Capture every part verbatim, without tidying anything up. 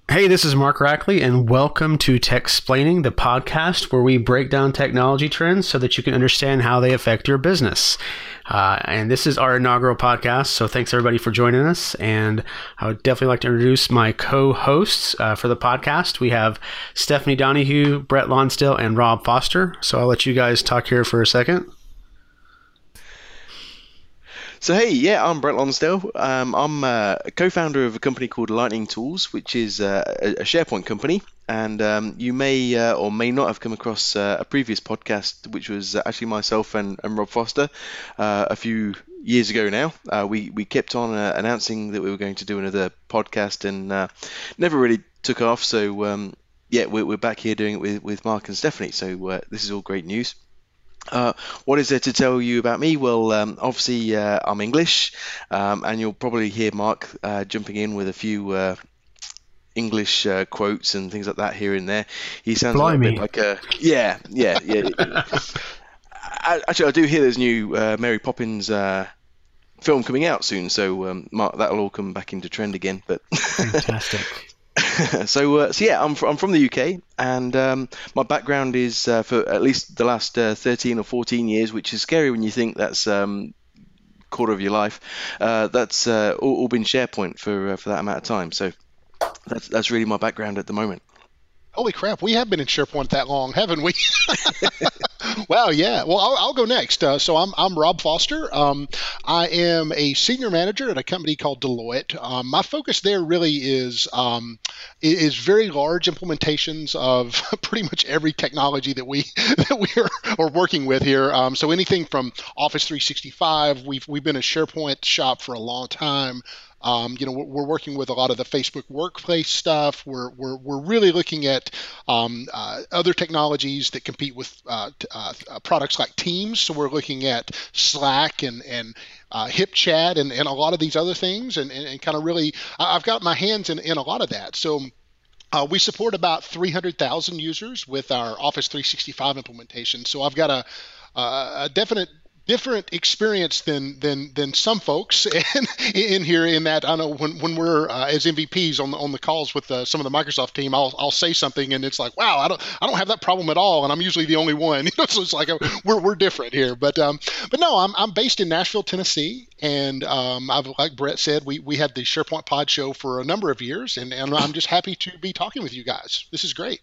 Hey, this is Mark Rackley, and welcome to Techsplaining, the podcast where we break down technology trends so that you can understand how they affect your business. Uh, and this is our inaugural podcast, so thanks everybody for joining us. And I would definitely like to introduce my co-hosts uh, for the podcast. We have Stephanie Donahue, Brett Lonsdale, and Rob Foster. So I'll let you guys talk here for a second. So hey, yeah, I'm Brett Lonsdale. Um, I'm uh, a co-founder of a company called Lightning Tools, which is uh, a, a SharePoint company. And um, you may uh, or may not have come across uh, a previous podcast, which was actually myself and, and Rob Foster uh, a few years ago now. Uh, we, we kept on uh, announcing that we were going to do another podcast and uh, never really took off. So um, yeah, we're, we're back here doing it with, with Mark and Stephanie. So uh, this is all great news. Uh, what is there to tell you about me? Well, um, obviously uh, I'm English, um, and you'll probably hear Mark uh, jumping in with a few uh, English uh, quotes and things like that here and there. He sounds Blimey. a little bit like a yeah, yeah, yeah. I, actually, I do hear there's new uh, Mary Poppins uh, film coming out soon, so um, Mark, that'll all come back into trend again. But Fantastic. so, uh, so yeah, I'm, fr- I'm from the U K, and um, my background is uh, for at least the last uh, thirteen or fourteen years, which is scary when you think that's um, quarter of your life. Uh, that's uh, all, all been SharePoint for uh, for that amount of time. So that's that's really my background at the moment. Holy crap, we have been in SharePoint that long, haven't we? Wow, yeah. Well, I'll, I'll go next. Uh, so I'm I'm Rob Foster. Um, I am a senior manager at a company called Deloitte. Um, my focus there really is um, is very large implementations of pretty much every technology that we that we are, are working with here. Um, so anything from Office three sixty-five. We've we've been a SharePoint shop for a long time. Um, you know, we're, we're working with a lot of the Facebook Workplace stuff. We're we're we're really looking at um, uh, other technologies that compete with uh, t- uh, products like Teams. So we're looking at Slack and and uh, HipChat and, and a lot of these other things, and, and, and kind of really, I've got my hands in, in a lot of that. So. Uh, we support about three hundred thousand users with our Office three sixty-five implementation. So I've got a, a definite different experience than than than some folks in, in here. In that, I know when when we're uh, as M V Ps on the on the calls with uh, some of the Microsoft team, I'll I'll say something and it's like, wow, I don't I don't have that problem at all, and I'm usually the only one. You know, so it's like a, we're we're different here. But um, but no, I'm I'm based in Nashville, Tennessee, and um, I've like Brett said, we we had the SharePoint Pod show for a number of years, and and I'm just happy to be talking with you guys. This is great.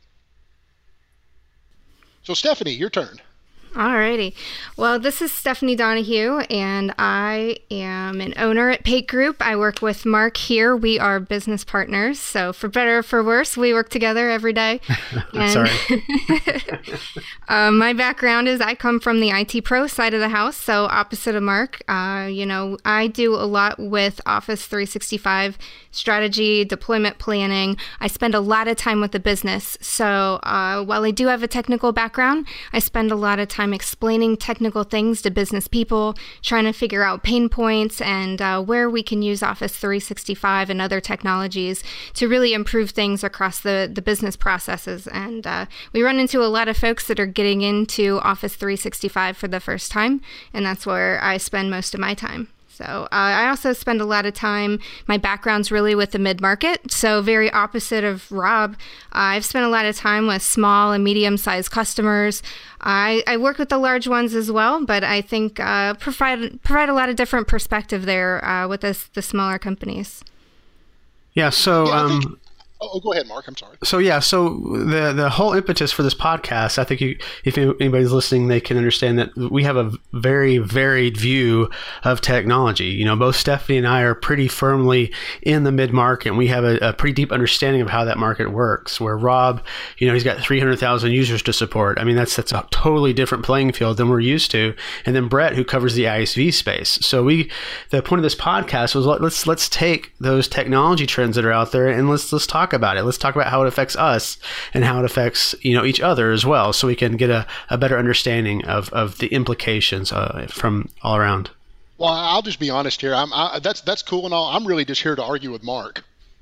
So Stephanie, your turn. Alrighty. Well, this is Stephanie Donahue, and I am an owner at Pate Group. I work with Mark here. We are business partners, so for better or for worse, we work together every day. And Sorry. um, my background is I come from the I T pro side of the house, so opposite of Mark. Uh, you know, I do a lot with Office three sixty-five strategy, deployment planning. I spend a lot of time with the business. So uh, while I do have a technical background, I spend a lot of time explaining technical things to business people, trying to figure out pain points and uh, where we can use Office three sixty-five and other technologies to really improve things across the, the business processes. And uh, we run into a lot of folks that are getting into Office three sixty-five for the first time, and that's where I spend most of my time. So uh, I also spend a lot of time, my background's really with the mid-market, so very opposite of Rob. Uh, I've spent a lot of time with small and medium-sized customers. I, I work with the large ones as well, but I think uh, provide provide a lot of different perspective there uh, with this, the smaller companies. Yeah, so... Yeah, um, Oh, go ahead, Mark. I'm sorry. So yeah, so the the whole impetus for this podcast, I think you, if anybody's listening, they can understand that we have a very varied view of technology. You know, both Stephanie and I are pretty firmly in the mid-market, and we have a, a pretty deep understanding of how that market works. Where Rob, you know, he's got three hundred thousand users to support. I mean, that's that's a totally different playing field than we're used to. And then Brett, who covers the I S V space. So we, the point of this podcast was let's let's take those technology trends that are out there and let's let's talk about it. Let's talk about how it affects us and how it affects, you know, each other as well, so we can get a, a better understanding of, of the implications uh, from all around. Well, I'll just be honest here. I'm I, that's that's cool and all. I'm really just here to argue with Mark.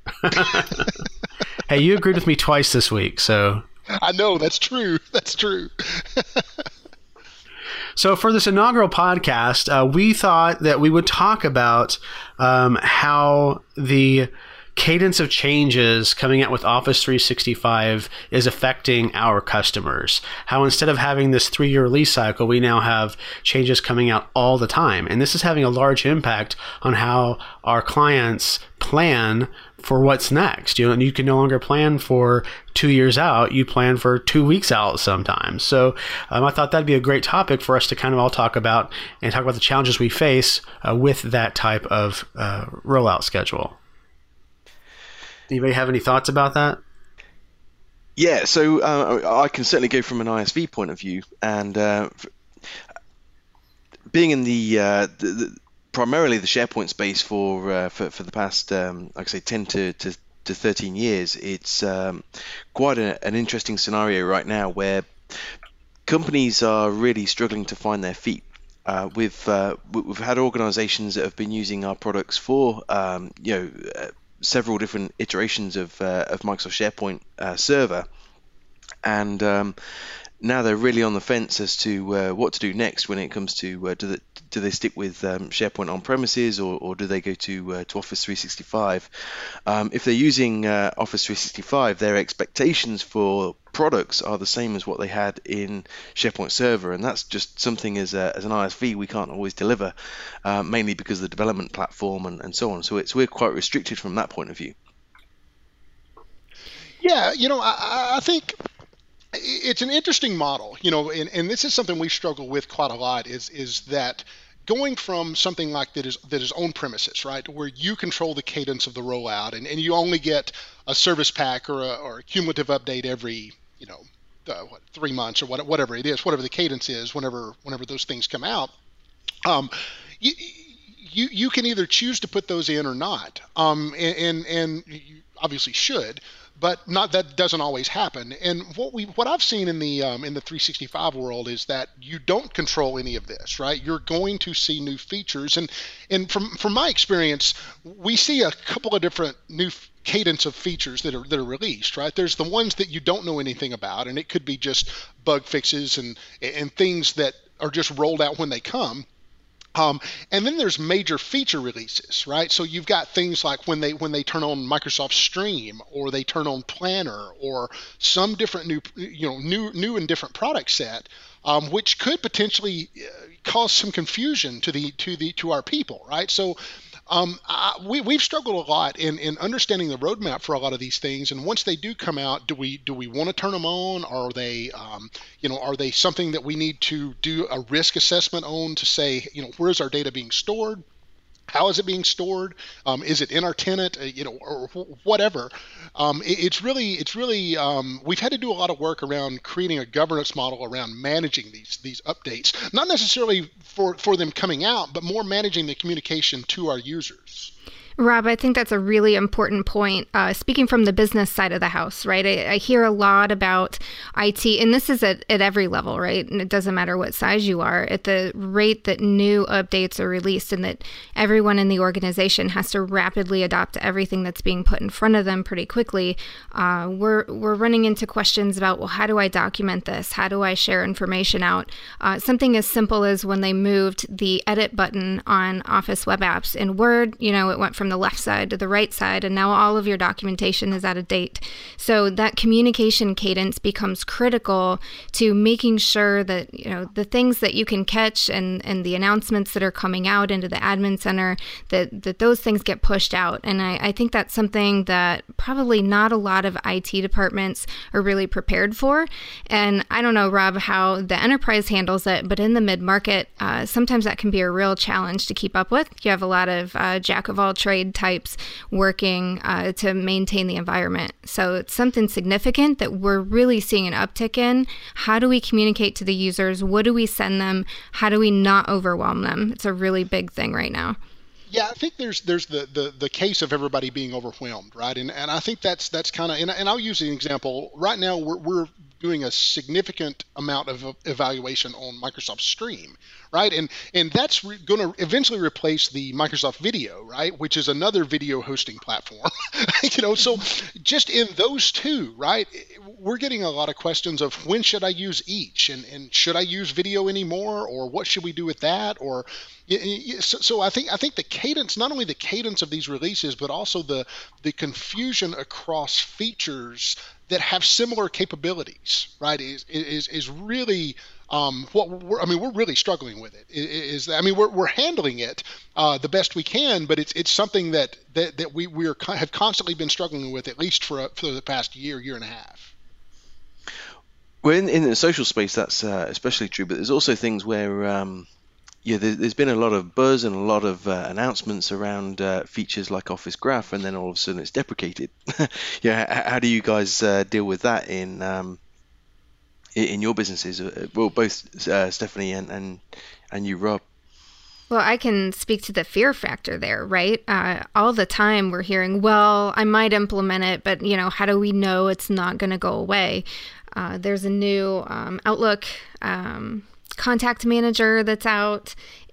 Hey, you agreed with me twice this week, so I know that's true. That's true. So for this inaugural podcast, uh, we thought that we would talk about um, how the cadence of changes coming out with Office three sixty-five is affecting our customers. How instead of having this three-year release cycle, we now have changes coming out all the time. And this is having a large impact on how our clients plan for what's next. You know, and you can no longer plan for two years out. You plan for two weeks out sometimes. So um, I thought that'd be a great topic for us to kind of all talk about and talk about the challenges we face uh, with that type of uh, rollout schedule. Anybody have any thoughts about that? Yeah, so uh, I can certainly go from an I S V point of view, and uh, being in the, uh, the, the primarily the SharePoint space for uh, for, for the past, um, like I say, ten to, to, to thirteen years, it's um, quite a, an interesting scenario right now where companies are really struggling to find their feet. Uh, we've uh, we've had organizations that have been using our products for um, you know uh, several different iterations of uh, of Microsoft SharePoint uh, Server, and um, now they're really on the fence as to uh, what to do next when it comes to uh, do, the, do they stick with um, SharePoint on premises, or, or do they go to uh, to Office three sixty-five? Um, if they're using uh, Office three sixty-five, their expectations for products are the same as what they had in SharePoint Server, and that's just something as a, as an I S V we can't always deliver, uh, mainly because of the development platform and, and so on. So it's we're quite restricted from that point of view. Yeah, you know, I, I think it's an interesting model, you know, and, and this is something we struggle with quite a lot, is is that going from something like that is that is on premises, right, where you control the cadence of the rollout, and, and you only get a service pack or a, or a cumulative update every, you know, uh, what, three months or what, whatever it is, whatever the cadence is, whenever whenever those things come out. Um, you, you you can either choose to put those in or not, um, and, and and you obviously should. But not that doesn't always happen. And what we what I've seen in the um, in the three sixty-five world is that you don't control any of this, right? You're going to see new features, and and from from my experience, we see a couple of different new cadence of features that are that are released, right? There's the ones that you don't know anything about, and it could be just bug fixes and and things that are just rolled out when they come. Um, and then there's major feature releases, right? So you've got things like when they when they turn on Microsoft Stream, or they turn on Planner, or some different new, you know, new new and different product set, um, which could potentially cause some confusion to the to the to our people, right? So um, I, we we've struggled a lot in, in understanding the roadmap for a lot of these things. And once they do come out, do we do we want to turn them on? Are they um, you know are they something that we need to do a risk assessment on to say, you know, where's our data being stored? How is it being stored? Um, is it in our tenant? Uh, you know, or whatever. Um, it, it's really, it's really. Um, we've had to do a lot of work around creating a governance model around managing these these updates. Not necessarily for for them coming out, but more managing the communication to our users. Rob, I think that's a really important point. Uh, speaking from the business side of the house, right? I, I hear a lot about I T, and this is at, at every level, right? And it doesn't matter what size you are, at the rate that new updates are released, and that everyone in the organization has to rapidly adopt everything that's being put in front of them pretty quickly. Uh, we're we're running into questions about, well, how do I document this? How do I share information out? Uh, something as simple as when they moved the edit button on Office web apps in Word, you know, it went from From the left side to the right side, and now all of your documentation is out of date. So that communication cadence becomes critical to making sure that, you know, the things that you can catch and, and the announcements that are coming out into the admin center, that, that those things get pushed out. And I, I think that's something that probably not a lot of I T departments are really prepared for. And I don't know, Rob, how the enterprise handles it, but in the mid-market, uh, sometimes that can be a real challenge to keep up with. You have a lot of uh, jack of all trades types working uh, to maintain the environment. So it's something significant that we're really seeing an uptick in. How do we communicate to the users? What do we send them? How do we not overwhelm them? It's a really big thing right now. Yeah, I think there's there's the, the, the case of everybody being overwhelmed, right? And and I think that's that's kind of, and, and I'll use an example. Right now, we're we're doing a significant amount of evaluation on Microsoft Stream, right? And and that's re- going to eventually replace the Microsoft Video, right? Which is another video hosting platform. You know, so just in those two, right? we're getting a lot of questions of when should I use each, and, and should I use video anymore, or what should we do with that, or so, so I think I think the cadence, not only the cadence of these releases, but also the the confusion across features that have similar capabilities, right? Is is is really um, what we're, I mean, we're really struggling with it. Is I mean, we're we're handling it uh, the best we can, but it's it's something that that, that we we are have constantly been struggling with, at least for a, for the past year, year and a half. Well, in, in the social space, that's uh, especially true. But there's also things where um, yeah, there, there's been a lot of buzz and a lot of uh, announcements around uh, features like Office Graph, and then all of a sudden it's deprecated. yeah, how, how do you guys uh, deal with that in um, in your businesses? Well, both uh, Stephanie and, and and you, Rob. Well, I can speak to the fear factor there, right? Uh, all the time we're hearing, well, I might implement it, but, you know, how do we know it's not going to go away? Uh, there's a new um, Outlook um, contact manager that's out,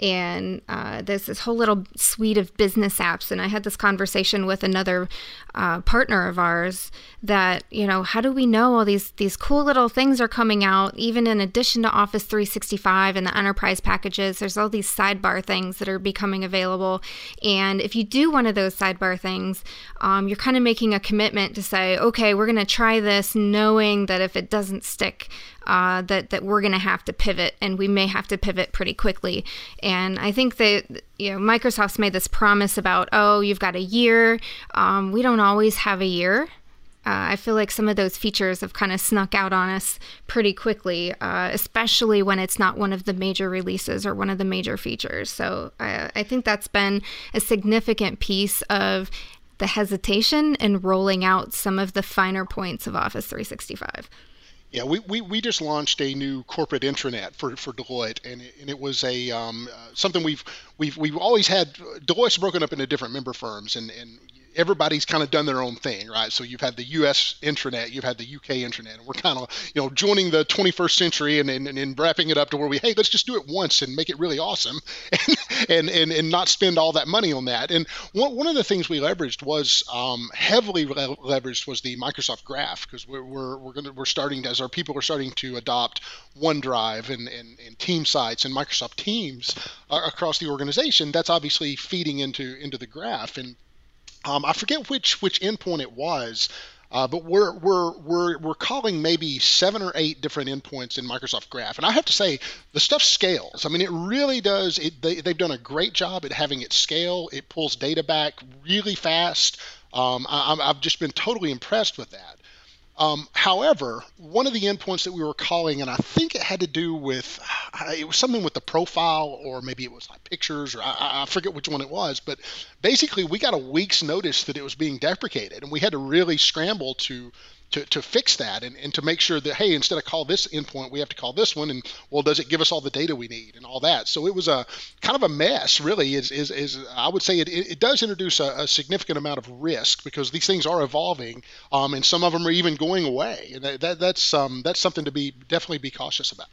and uh, there's this whole little suite of business apps. And I had this conversation with another uh, partner of ours that, you know, how do we know all these these cool little things are coming out, even in addition to Office three sixty-five and the enterprise packages? There's all these sidebar things that are becoming available. And if you do one of those sidebar things, um, you're kind of making a commitment to say, okay, we're going to try this, knowing that if it doesn't stick, uh, that, that we're going to have to pivot, and we may have to pivot pretty quickly. And I think that, you know, Microsoft's made this promise about, oh, you've got a year. Um, we don't always have a year. Uh, I feel like some of those features have kind of snuck out on us pretty quickly, uh, especially when it's not one of the major releases or one of the major features. So I, I think that's been a significant piece of the hesitation in rolling out some of the finer points of Office three sixty-five. Yeah, we, we, we just launched a new corporate intranet for, for Deloitte, and it, and it was a um, uh, something we've we've we've always had. Deloitte's broken up into different member firms, and, and everybody's kind of done their own thing, right? So you've had the U S intranet, you've had the U K intranet, and we're kind of, you know, joining the twenty-first century and, and, and wrapping it up to where we, hey, let's just do it once and make it really awesome, and and, and, and not spend all that money on that. And one, one of the things we leveraged was um, heavily le- leveraged was the Microsoft Graph, because we're we're we're going to we're starting to, as our people are starting to adopt OneDrive and and, and Team Sites and Microsoft Teams uh, across the organization. That's obviously feeding into into the Graph. And Um, I forget which which endpoint it was, uh, but we're we're we're we're calling maybe seven or eight different endpoints in Microsoft Graph, and I have to say the stuff scales. I mean, it really does. It, they they've done a great job at having it scale. It pulls data back really fast. Um, I, I've just been totally impressed with that. Um, however, one of the endpoints that we were calling, and I think it had to do with, it was something with the profile, or maybe it was like pictures, or I, I forget which one it was, but basically we got a week's notice that it was being deprecated, and we had to really scramble to to, to fix that, and, and to make sure that, hey, instead of call this endpoint, we have to call this one, and well, does it give us all the data we need and all that? So it was a kind of a mess, really. Is is, is I would say it, it does introduce a, a significant amount of risk, because these things are evolving, um, and some of them are even going away, and that, that that's um that's something to be definitely be cautious about.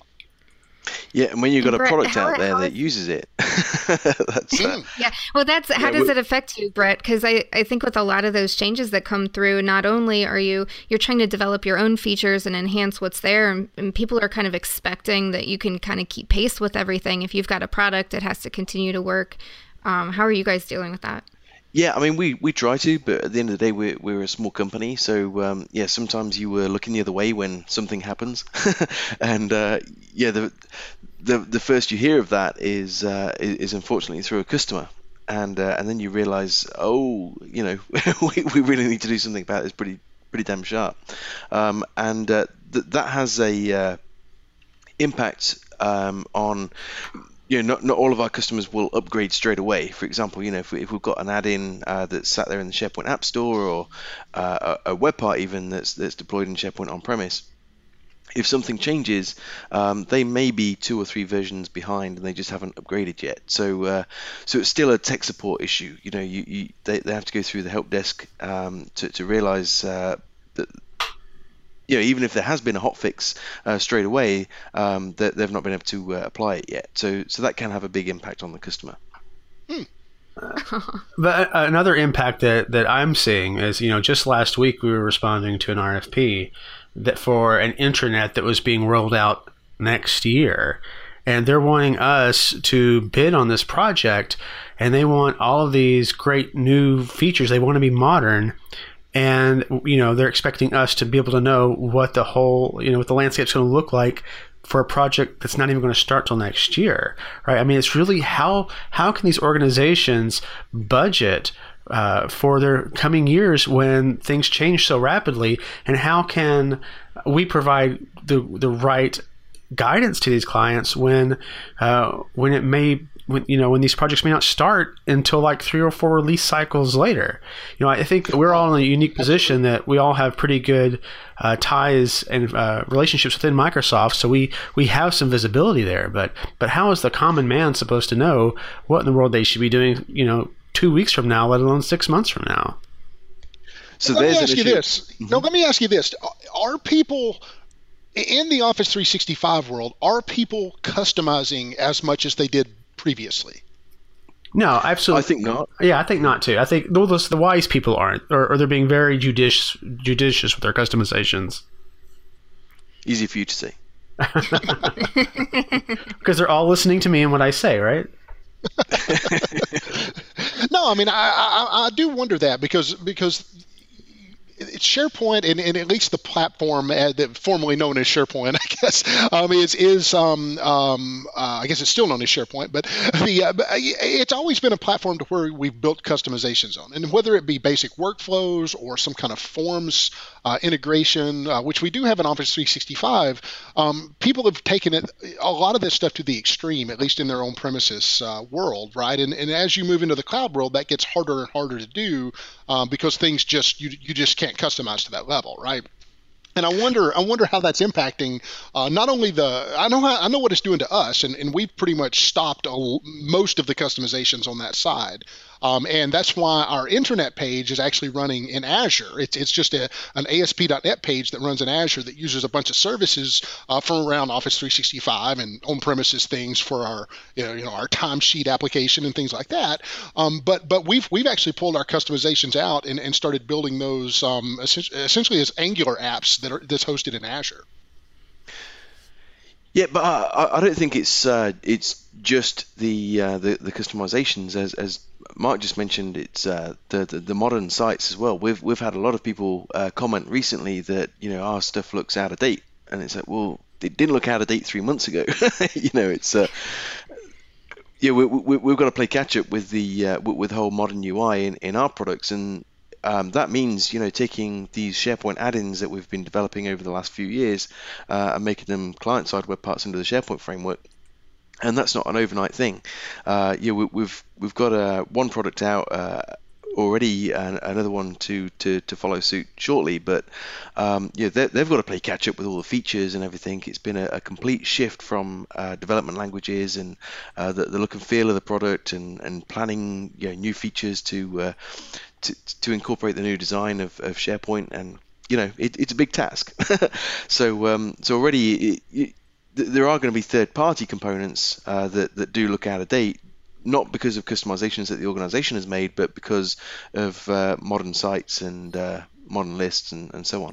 Yeah, and when you've got a Brett, product how- out there how that is- uses it, that's uh, Yeah, well, that's how Yeah, does we- it affect you, Brett? Because I, I think with a lot of those changes that come through, not only are you you're trying to develop your own features and enhance what's there, and, and people are kind of expecting that you can kind of keep pace with everything. If you've got a product, it has to continue to work. Um, how are you guys dealing with that? Yeah, I mean, we, we try to, but at the end of the day, we're, we're a small company. So, um, yeah, sometimes you were looking the other way when something happens. and, uh, yeah, the, the the first you hear of that is uh, is, is unfortunately through a customer. And uh, and then you realize, oh, you know, we, we really need to do something about this pretty pretty damn sharp. Um, and uh, th- that has a uh, impact um, on... You know, not, not all of our customers will upgrade straight away. For example, you know, if, we, if we've got an add-in uh, that's sat there in the SharePoint App Store, or uh, a, a web part even that's that's deployed in SharePoint on-premise, if something changes, um, they may be two or three versions behind, and they just haven't upgraded yet. So, uh, so it's still a tech support issue. You know, you, you they they have to go through the help desk um, to to realize uh, that. You know, even if there has been a hotfix uh, straight away, um, they, they've not been able to uh, apply it yet. So, so that can have a big impact on the customer. Hmm. But another impact that, that I'm seeing is, you know, just last week we were responding to an R F P that for an intranet that was being rolled out next year. And they're wanting us to bid on this project, and they want all of these great new features. They want to be modern. And, you know, they're expecting us to be able to know what the whole, you know, what the landscape's going to look like for a project that's not even going to start till next year, right? I mean, it's really how how can these organizations budget uh, for their coming years when things change so rapidly, and how can we provide the the right guidance to these clients when uh, when it may when, you know when these projects may not start until like three or four release cycles later. You know, I think we're all in a unique position that we all have pretty good uh, ties and uh, relationships within Microsoft, so we we have some visibility there. But but how is the common man supposed to know what in the world they should be doing, you know, two weeks from now, let alone six months from now? So let me ask you this. Mm-hmm. No, let me ask you this: are people in the Office three sixty-five world, are people customizing as much as they did previously? No, absolutely. I think not. Yeah, I think not too. I think those the wise people aren't, or, or they're being very judicious judicious with their customizations. Easy for you to say. Because they're all listening to me and what I say, right? No, I mean, I, I I do wonder that because because SharePoint and, and at least the platform uh, that formerly known as SharePoint, I guess, um, is is um, um, uh, I guess it's still known as SharePoint, but the uh, it's always been a platform to where we've built customizations on, and whether it be basic workflows or some kind of forms uh, integration, uh, which we do have in Office three sixty-five, um, people have taken it a lot of this stuff to the extreme, at least in their own premises uh, world, right? And and as you move into the cloud world, that gets harder and harder to do um, because things just you you just can't customize to that level, right? And I wonder, I wonder how that's impacting uh, not only the. I know how, I know what it's doing to us, and, and we've pretty much stopped a, most of the customizations on that side. Um, and that's why our intranet page is actually running in Azure. It's it's just a, an A S P dot net page that runs in Azure that uses a bunch of services uh, from around Office three sixty-five and on-premises things for our you know you know our timesheet application and things like that. Um, but but we've we've actually pulled our customizations out and, and started building those um, essentially as Angular apps that are that's hosted in Azure. Yeah, but I, I don't think it's uh, it's just the, uh, the the customizations as as Mark just mentioned. It's uh, the, the the modern sites as well. We've we've had a lot of people uh, comment recently that you know our stuff looks out of date, and it's like, well, it didn't look out of date three months ago. you know, it's uh, yeah, we, we we've got to play catch up with the uh, with the whole modern U I in, in our products, and Um, that means, you know, taking these SharePoint add-ins that we've been developing over the last few years uh, and making them client-side web parts under the SharePoint framework. And that's not an overnight thing. Uh, yeah, we, we've we've got uh, one product out uh, already, and another one to, to, to follow suit shortly. But um, yeah, they've got to play catch-up with all the features and everything. It's been a, a complete shift from uh, development languages and uh, the, the look and feel of the product, and, and planning you know, new features to uh, To, to incorporate the new design of, of SharePoint, and you know it, it's a big task. so um, so already it, it, there are going to be third-party components uh, that that do look out of date, not because of customizations that the organization has made, but because of uh, modern sites and uh, modern lists and, and so on.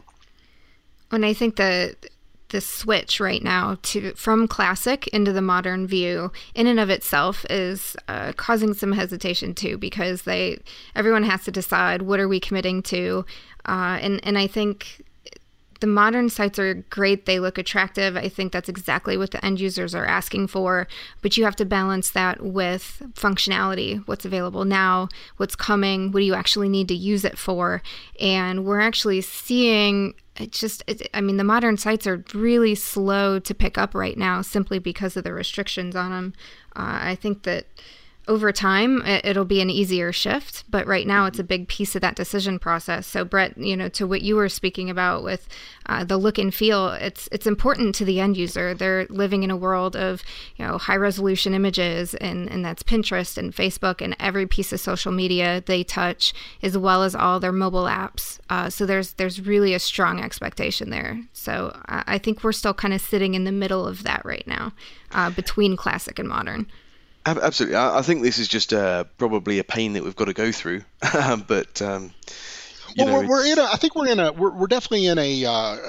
And I think that the switch right now to from classic into the modern view in and of itself is uh, causing some hesitation too, because they everyone has to decide what are we committing to, uh, and and I think the modern sites are great. They look attractive. I think that's exactly what the end users are asking for, but you have to balance that with functionality, what's available now, what's coming, what do you actually need to use it for, and we're actually seeing It just, it, I mean, the modern sites are really slow to pick up right now simply because of the restrictions on them. Uh, I think that over time, it, it'll be an easier shift, but right now it's a big piece of that decision process. So Brett, you know, to what you were speaking about with uh, the look and feel, it's it's important to the end user. They're living in a world of, you know, high resolution images, and, and that's Pinterest and Facebook and every piece of social media they touch, as well as all their mobile apps. Uh, so there's there's really a strong expectation there. So I, I think we're still kind of sitting in the middle of that right now, uh, between classic and modern. Absolutely. I think this is just uh, probably a pain that we've got to go through. but um, you well, know, we're, we're in a. I think we're in a. We're, we're definitely in a uh,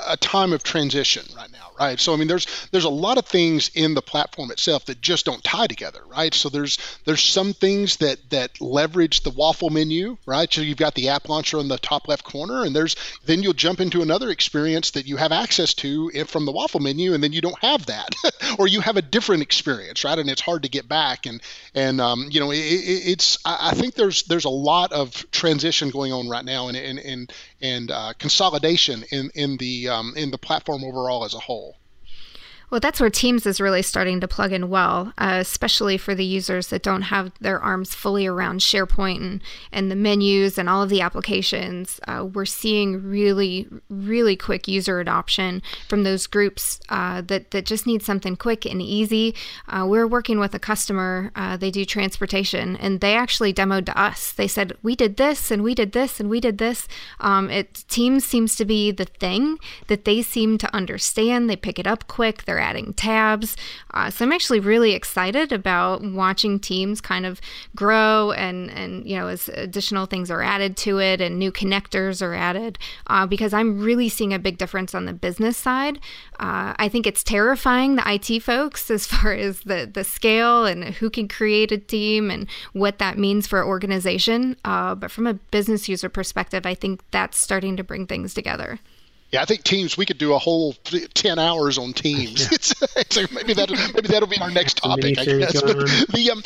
a time of transition right now, right? So I mean, there's there's a lot of things in the platform itself that just don't tie together, right? So there's there's some things that that leverage the waffle menu, right? So you've got the app launcher in the top left corner, and there's then you'll jump into another experience that you have access to from the waffle menu, and then you don't have that, or you have a different experience, right? And it's hard to get back, and and um, you know, it, it, it's I think there's there's a lot of transition going on right now, and and and, and uh, consolidation in in the um, in the platform overall as a whole. Well, that's where Teams is really starting to plug in well, uh, especially for the users that don't have their arms fully around SharePoint and, and the menus and all of the applications. Uh, we're seeing really, really quick user adoption from those groups uh, that, that just need something quick and easy. Uh, we're working with a customer, uh, they do transportation, and they actually demoed to us. They said, we did this, and we did this, and we did this. Um, it Teams seems to be the thing that they seem to understand. They pick it up quick. They're adding tabs. Uh, so I'm actually really excited about watching Teams kind of grow and, and you know, as additional things are added to it and new connectors are added, uh, because I'm really seeing a big difference on the business side. Uh, I think it's terrifying, the I T folks, as far as the, the scale and who can create a team and what that means for an organization. Uh, but from a business user perspective, I think that's starting to bring things together. Yeah, I think Teams, we could do a whole ten hours on Teams. Yeah. So maybe that maybe that'll be our next topic, I guess. But the um,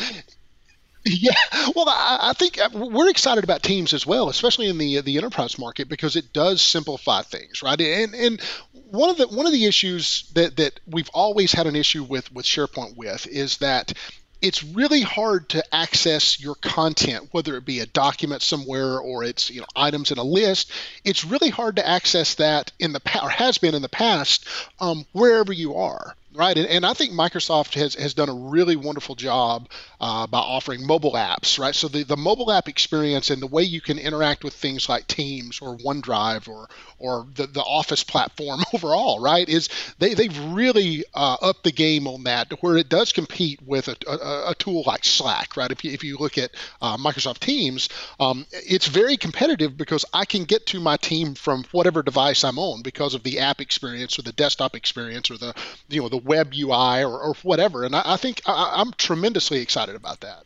yeah, well, I, I think we're excited about Teams as well, especially in the the enterprise market, because it does simplify things, right? And and one of the one of the issues that that we've always had an issue with with SharePoint with is that it's really hard to access your content, whether it be a document somewhere or it's, you know, items in a list. It's really hard to access that in the past, or has been in the past, um, wherever you are. Right, and, and I think Microsoft has, has done a really wonderful job uh, by offering mobile apps, right? So the, the mobile app experience and the way you can interact with things like Teams or OneDrive or or the, the Office platform overall, right, is they, they've really uh, upped the game on that, where it does compete with a, a, a tool like Slack, right? If you, if you look at uh, Microsoft Teams, um, it's very competitive because I can get to my team from whatever device I'm on because of the app experience or the desktop experience or the, you know, the web U I or, or whatever. And I, I think I, I'm tremendously excited about that.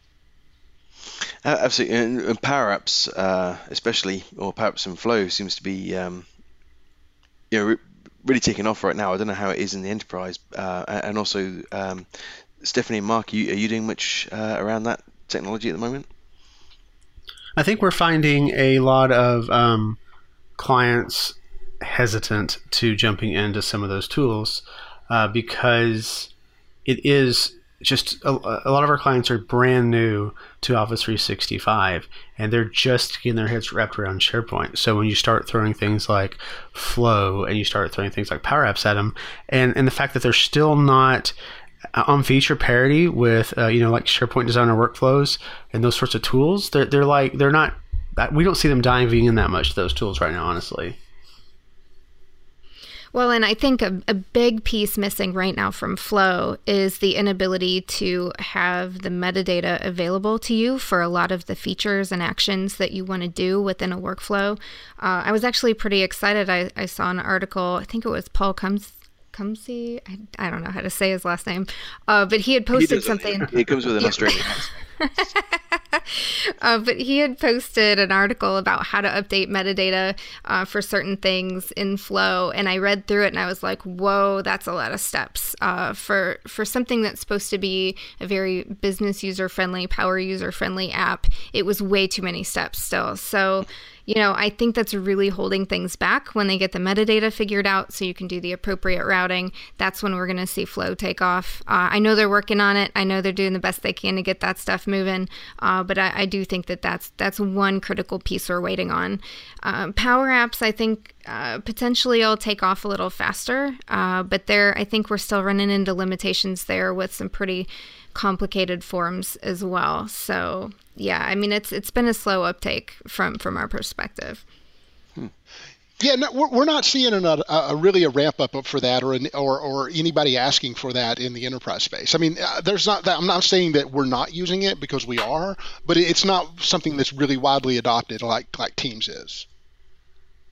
Uh, absolutely. And, and Power Apps, uh, especially, or Power Apps and Flow seems to be, um, you know, re- really taking off right now. I don't know how it is in the enterprise. Uh, and also, um, Stephanie and Mark, are you, are you doing much uh, around that technology at the moment? I think we're finding a lot of um, clients hesitant to jumping into some of those tools. Uh, because it is just a, a lot of our clients are brand new to Office three sixty-five, and they're just getting their heads wrapped around SharePoint. So when you start throwing things like Flow and you start throwing things like Power Apps at them, and, and the fact that they're still not on feature parity with uh, you know, like SharePoint Designer workflows and those sorts of tools, they're they're like they're not. We don't see them diving in that much to those tools right now, honestly. Well, and I think a, a big piece missing right now from Flow is the inability to have the metadata available to you for a lot of the features and actions that you want to do within a workflow. Uh, I was actually pretty excited. I, I saw an article, I think it was Paul Combs. Cumsey, I, I don't know how to say his last name, uh, but he had posted he something. He comes with an Australian accent. uh, but he had posted an article about how to update metadata uh, for certain things in Flow, and I read through it and I was like, whoa, that's a lot of steps uh, for for something that's supposed to be a very business user friendly, power user friendly app. It was way too many steps still. So, you know, I think that's really holding things back. When they get the metadata figured out so you can do the appropriate routing, that's when we're going to see Flow take off. Uh, I know they're working on it. I know they're doing the best they can to get that stuff moving. Uh, but I, I do think that that's, that's one critical piece we're waiting on. Um, Power Apps, I think, uh, potentially will take off a little faster. Uh, but there, I think we're still running into limitations there with some pretty complicated forms as well. So yeah, I mean, it's it's been a slow uptake from from our perspective. Hmm. Yeah, no, we're we're not seeing an, a, a really a ramp up for that, or an, or or anybody asking for that in the enterprise space. I mean, uh, there's not that. I'm not saying that we're not using it, because we are, but it's not something that's really widely adopted like like Teams is.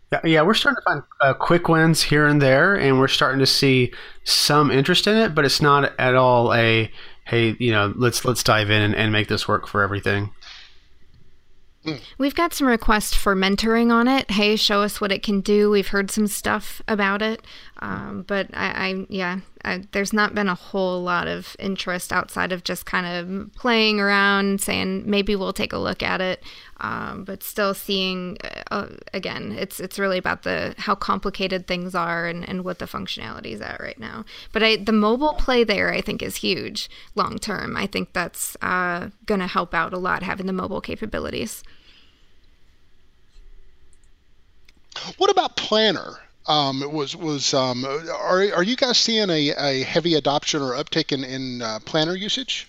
Yeah, yeah, we're starting to find uh, quick wins here and there, and we're starting to see some interest in it, but it's not at all a, hey, you know, let's let's dive in and, and make this work for everything. We've got some requests for mentoring on it. Hey, show us what it can do. We've heard some stuff about it. Um, but I, I yeah, I, there's not been a whole lot of interest outside of just kind of playing around and saying maybe we'll take a look at it. Um, but still seeing, uh, again, it's it's really about the how complicated things are and, and what the functionality is at right now. But I, the mobile play there, I think, is huge long term. I think that's uh, going to help out a lot, having the mobile capabilities. What about Planner? Um, was was um, are are you guys seeing a, a heavy adoption or uptick in in uh, Planner usage?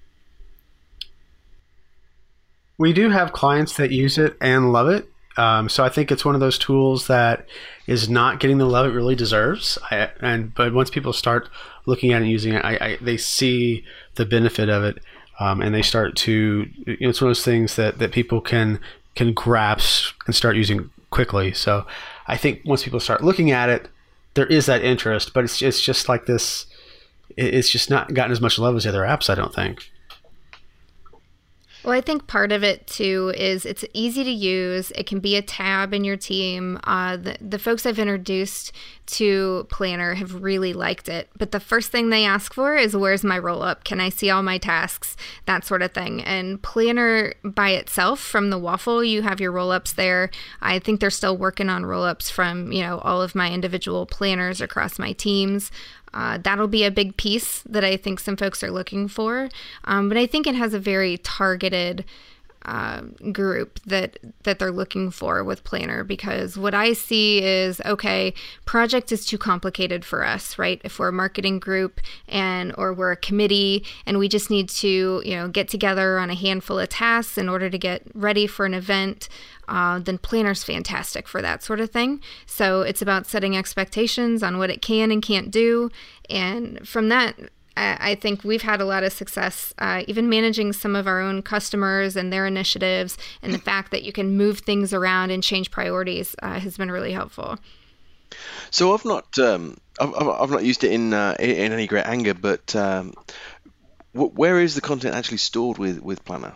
We do have clients that use it and love it. Um, so I think it's one of those tools that is not getting the love it really deserves. I, and but once people start looking at it and using it, I, I, they see the benefit of it, um, and they start to. You know, it's one of those things that, that people can can grasp and start using quickly. So I think once people start looking at it, there is that interest, but it's it's just like this. It's just not gotten as much love as the other apps, I don't think. Well, I think part of it, too, is it's easy to use. It can be a tab in your team. Uh, the, the folks I've introduced to Planner have really liked it. But the first thing they ask for is, where's my roll-up? Can I see all my tasks? That sort of thing. And Planner by itself, from the waffle, you have your roll-ups there. I think they're still working on roll-ups from, you know, all of my individual planners across my teams. Uh, that'll be a big piece that I think some folks are looking for. Um, but I think it has a very targeted uh, group that that they're looking for with Planner, because what I see is, okay, project is too complicated for us, right? If we're a marketing group and or we're a committee and we just need to, you know, get together on a handful of tasks in order to get ready for an event, Uh, then Planner's fantastic for that sort of thing. So it's about setting expectations on what it can and can't do. And from that, I, I think we've had a lot of success, uh, even managing some of our own customers and their initiatives. And the fact that you can move things around and change priorities uh, has been really helpful. So I've not, um, I've, I've I've not used it in uh, in any great anger, but um, wh- where is the content actually stored with with Planner?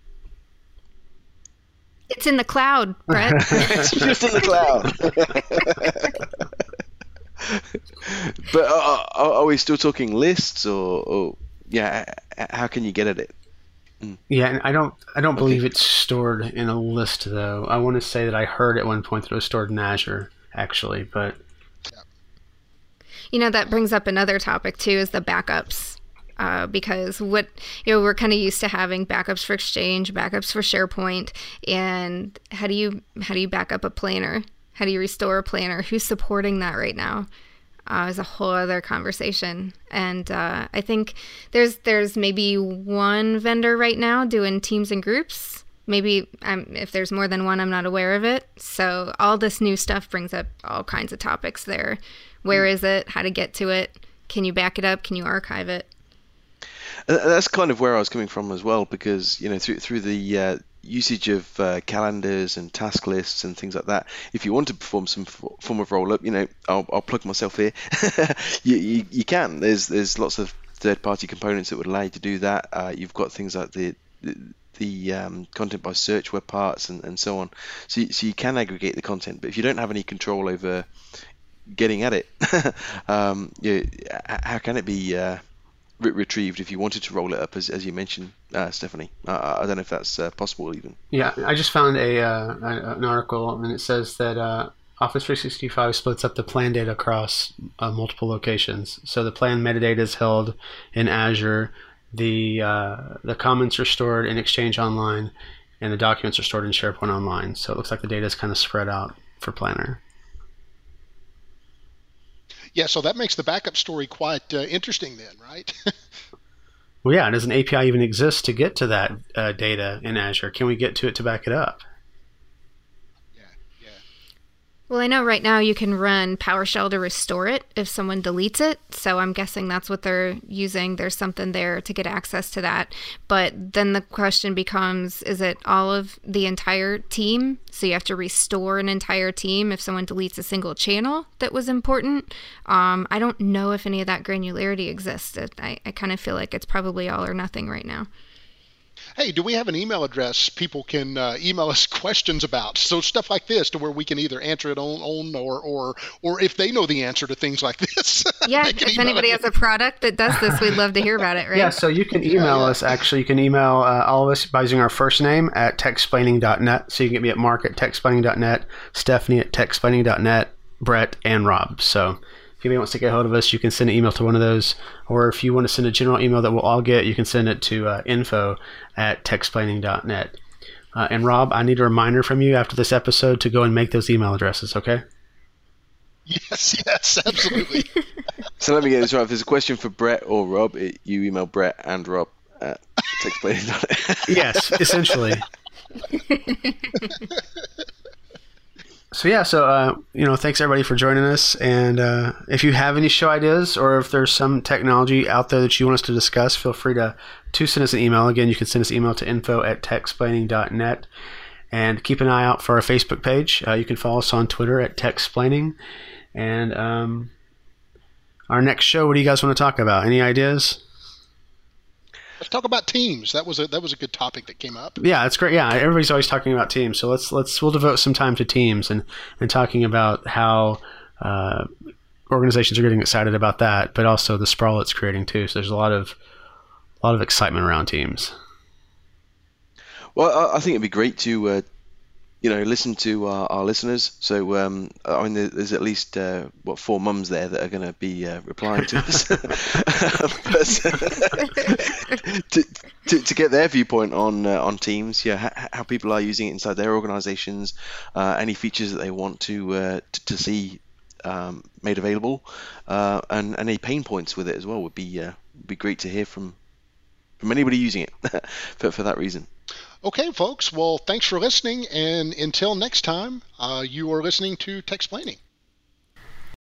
It's in the cloud, Brett. It's just in the cloud. But are, are, are we still talking lists, or, or yeah? How can you get at it? Mm. Yeah, and I don't, I don't okay. believe it's stored in a list though. I want to say that I heard at one point that it was stored in Azure, actually, but. You know, that brings up another topic too, is the backups. Uh, because what, you know, we're kind of used to having backups for Exchange, backups for SharePoint, and how do you how do you back up a planner? How do you restore a planner? Who's supporting that right now? Uh, is a whole other conversation. And uh, I think there's there's maybe one vendor right now doing teams and groups. Maybe um, if there's more than one, I'm not aware of it. So all this new stuff brings up all kinds of topics there. Where is it? How to get to it? Can you back it up? Can you archive it? That's kind of where I was coming from as well, because you know through through the uh, usage of uh, calendars and task lists and things like that, if you want to perform some f- form of roll up, you know, I'll, I'll plug myself here. you, you you can. There's there's lots of third party components that would allow you to do that. Uh, you've got things like the the, the um, content by search web parts and, and so on. So you, so you can aggregate the content, but if you don't have any control over getting at it, um, you, how can it be? Uh, retrieved if you wanted to roll it up, as as you mentioned, uh, Stephanie. Uh, I don't know if that's uh, possible even. Yeah, I just found a uh, an article, and it says that uh, Office three sixty-five splits up the plan data across uh, multiple locations. So the plan metadata is held in Azure, the uh, the comments are stored in Exchange Online, and the documents are stored in SharePoint Online. So it looks like the data is kind of spread out for Planner. Yeah, so that makes the backup story quite uh, interesting then, right? Well, yeah, does an A P I even exist to get to that uh, data in Azure? Can we get to it to back it up? Yeah, yeah. Well, I know right now you can run PowerShell to restore it if someone deletes it. So I'm guessing that's what they're using. There's something there to get access to that. But then the question becomes, is it all of the entire team? So you have to restore an entire team if someone deletes a single channel that was important. Um, I don't know if any of that granularity exists. I, I kind of feel like it's probably all or nothing right now. Hey, do we have an email address people can uh, email us questions about? So stuff like this, to where we can either answer it on, on or or or if they know the answer to things like this. Yeah, if anybody has a product that does this, we'd love to hear about it, right? Yeah, so you can email yeah, yeah. us, actually. You can email uh, all of us by using our first name at techsplaining dot net. So you can get me at Mark at techsplaining dot net, Stephanie at techsplaining dot net, Brett, and Rob. So if anybody wants to get a hold of us, you can send an email to one of those. Or if you want to send a general email that we'll all get, you can send it to uh, info at techsplaining dot net. Uh, and Rob, I need a reminder from you after this episode to go and make those email addresses, okay? Yes, yes, absolutely. So let me get this right. If there's a question for Brett or Rob, it, you email Brett and Rob at techsplaining dot net. Yes, essentially. So yeah, so uh, you know, thanks everybody for joining us. And uh, if you have any show ideas, or if there's some technology out there that you want us to discuss, feel free to to send us an email. Again, you can send us an email to info at techsplaining dot net, and keep an eye out for our Facebook page. Uh, you can follow us on Twitter at techsplaining. And um, our next show, what do you guys want to talk about? Any ideas? Let's talk about teams. That was a that was a good topic that came up. Yeah, that's great. Yeah, everybody's always talking about teams. So let's let's we'll devote some time to teams and, and talking about how uh, organizations are getting excited about that, but also the sprawl it's creating too. So there's a lot of a lot of excitement around teams. Well, I, I think it'd be great to uh, you know listen to our, our listeners. So um, I mean, there's at least uh, what four mums there that are going to be uh, replying to us. but, to, to to get their viewpoint on uh, on Teams, yeah, how, how people are using it inside their organizations, uh, any features that they want to uh, to, to see um, made available, uh, and, and any pain points with it as well would be uh, would be great to hear from from anybody using it for for that reason. Okay, folks. Well, thanks for listening, and until next time, uh, you are listening to Techsplaining.